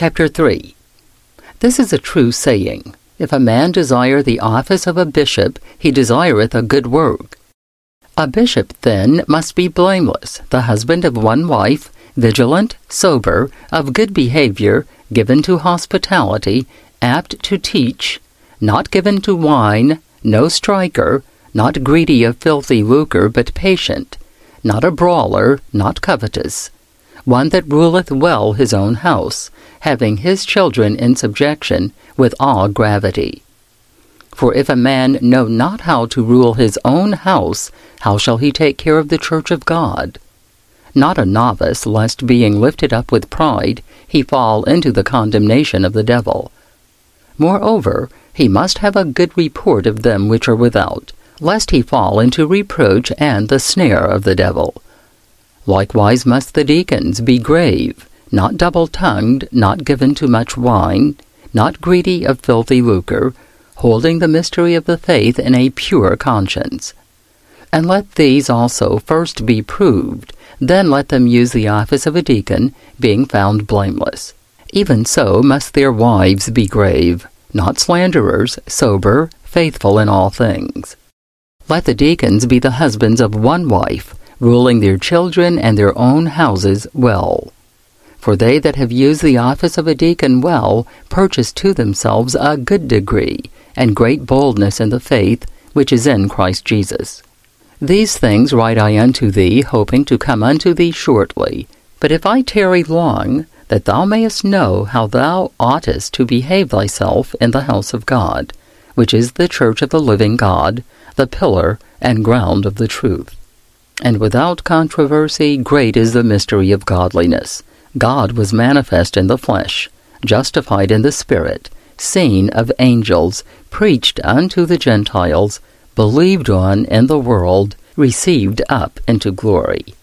Chapter 3. This is a true saying, If a man desire the office of a bishop, he desireth a good work. A bishop, then, must be blameless, the husband of one wife, vigilant, sober, of good behavior, given to hospitality, apt to teach, not given to wine, no striker, not greedy of filthy lucre, but patient, not a brawler, not covetous, one that ruleth well his own house, having his children in subjection with all gravity. For if a man know not how to rule his own house, how shall he take care of the church of God? Not a novice, lest being lifted up with pride, he fall into the condemnation of the devil. Moreover, he must have a good report of them which are without, lest he fall into reproach and the snare of the devil. Likewise must the deacons be grave, not double-tongued, not given to much wine, not greedy of filthy lucre, holding the mystery of the faith in a pure conscience. And let these also first be proved, then let them use the office of a deacon, being found blameless. Even so must their wives be grave, not slanderers, sober, faithful in all things. Let the deacons be the husbands of one wife, ruling their children and their own houses well. For they that have used the office of a deacon well purchase to themselves a good degree, and great boldness in the faith which is in Christ Jesus. These things write I unto thee, hoping to come unto thee shortly. But if I tarry long, that thou mayest know how thou oughtest to behave thyself in the house of God, which is the church of the living God, the pillar and ground of the truth. And without controversy, great is the mystery of godliness. God was manifest in the flesh, justified in the Spirit, seen of angels, preached unto the Gentiles, believed on in the world, received up into glory.